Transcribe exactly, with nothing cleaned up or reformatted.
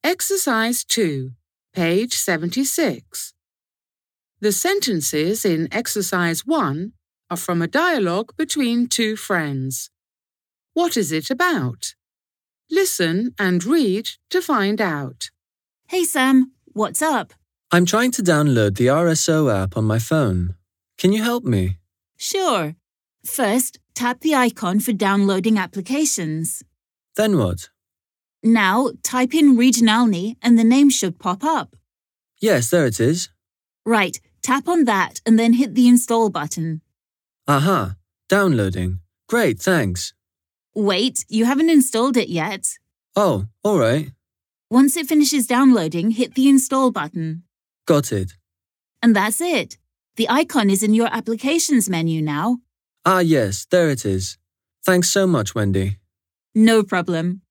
Exercise two, page seventy-six. The sentences in Exercise one are from a dialogue between two friends. What is it about? Listen and read to find out. Hey Sam, what's up? I'm trying to download the R S O app on my phone. Can you help me? Sure. First, tap the icon for downloading applications. Then what? Now, type in Regionalny and the name should pop up. Yes, there it is. Right, tap on that and then hit the install button. Aha, downloading. Great, thanks. Wait, you haven't installed it yet. Oh, all right. Once it finishes downloading, hit the install button. Got it. And that's it. The icon is in your applications menu now. Ah, yes, there it is. Thanks so much, Wendy. No problem.